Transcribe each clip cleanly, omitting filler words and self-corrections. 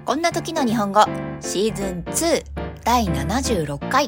こんな時の日本語シーズン2第76回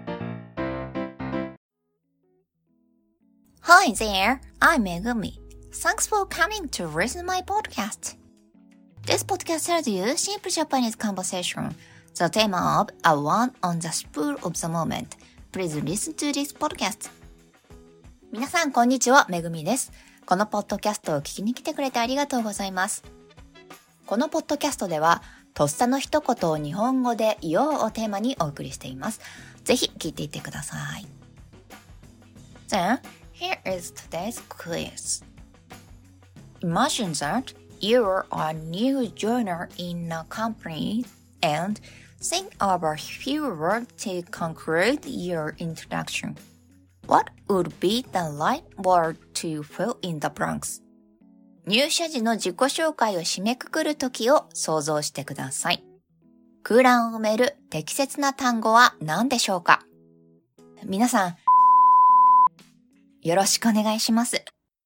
Hi there, I'm Megumi. Thanks for coming to listen to my podcast. This podcast tells you simple Japanese conversation, the theme of a one on the spur of the moment. Please listen to this podcast. 皆さんこんにちは、めぐみです。このポッドキャストを聞きに来てくれてありがとうございます。このポッドキャストではとっさの一言を日本語で言おうをテーマにお送りしています。ぜひ聞いていってください。Then, here is today's quiz. Imagine that you're a new joiner in a company and think of a few words to conclude your introduction. What would be the right word to fill in the blanks?入社時の自己紹介を締めくくるときを想像してください。空欄を埋める適切な単語は何でしょうか？皆さん、よろしくお願いします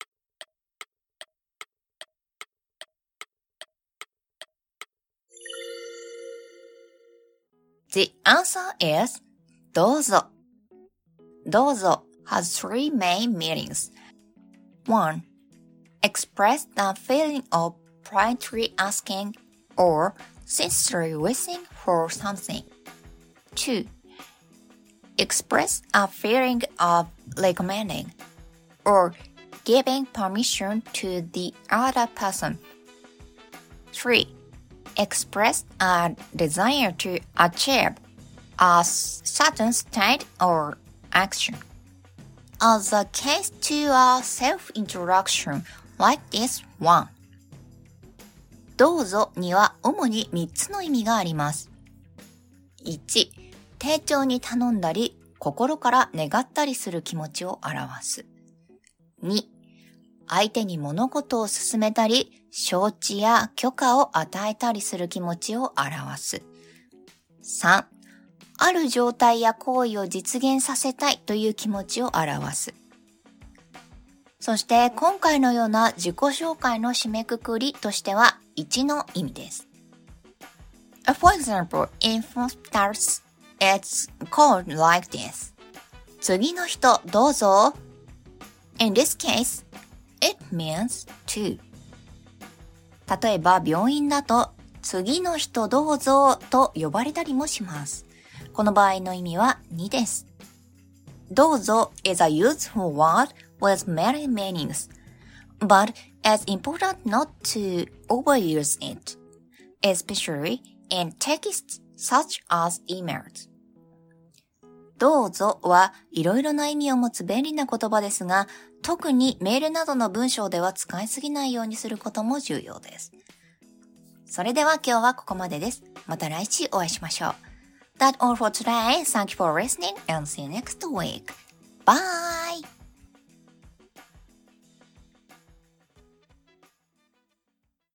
。The answer is どうぞ。どうぞ has three main meanings. 1.Express the feeling of politely asking or sincerely wishing for something. 2. Express a feeling of recommending or giving permission to the other person. 3. Express a desire to achieve a certain state or action. As a case to a self-introduction,Like this one. どうぞには主に3つの意味があります。1. 丁重に頼んだり、心から願ったりする気持ちを表す。2. 相手に物事を進めたり、承知や許可を与えたりする気持ちを表す。3. ある状態や行為を実現させたいという気持ちを表す。そして今回のような自己紹介の締めくくりとしては1の意味です。For example, in starts, it's called like this. 次の人どうぞ。In this case, it means to. 例えば病院だと次の人どうぞと呼ばれたりもします。この場合の意味は2です。どうぞ is a useful word.with many meanings, but it's important not to overuse it, especially in texts such as emails. どうぞはいろいろな意味を持つ便利な言葉ですが、特にメールなどの文章では使いすぎないようにすることも重要です。それでは今日はここまでです。また来週お会いしましょう。That's all for today. Thank you for listening and see you next week. Bye!